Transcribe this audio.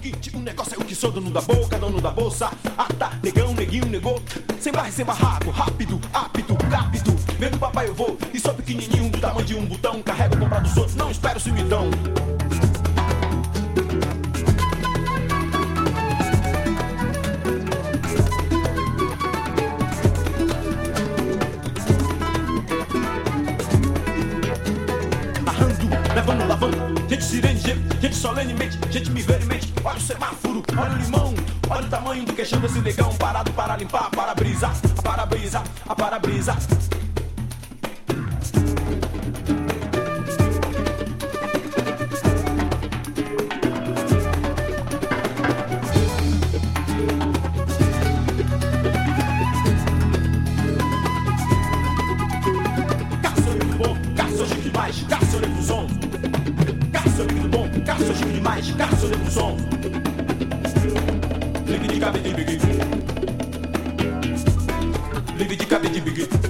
seguinte, o negócio é o que sou dono da boca, dono da bolsa. Ah tá, negão, neguinho, negou. Sem barra e sem barraco, rápido, apto, rápido. Vendo papai eu vou, e sou pequenininho do tamanho de um botão. Carrego comprar dos outros, não espero se me dão. Levando, lavando, gente sirene, gente solenemente, gente me veemente. Olha o semáforo, olha o limão, olha o tamanho do queixão desse negão. Parado para limpar a para-brisa, a para-brisa, a para-brisa. Caça chique demais, caça o som. Caça lindo bom, caça chique demais, caça o som. Ligue de cabelo de big. Ligue de cabelo de big.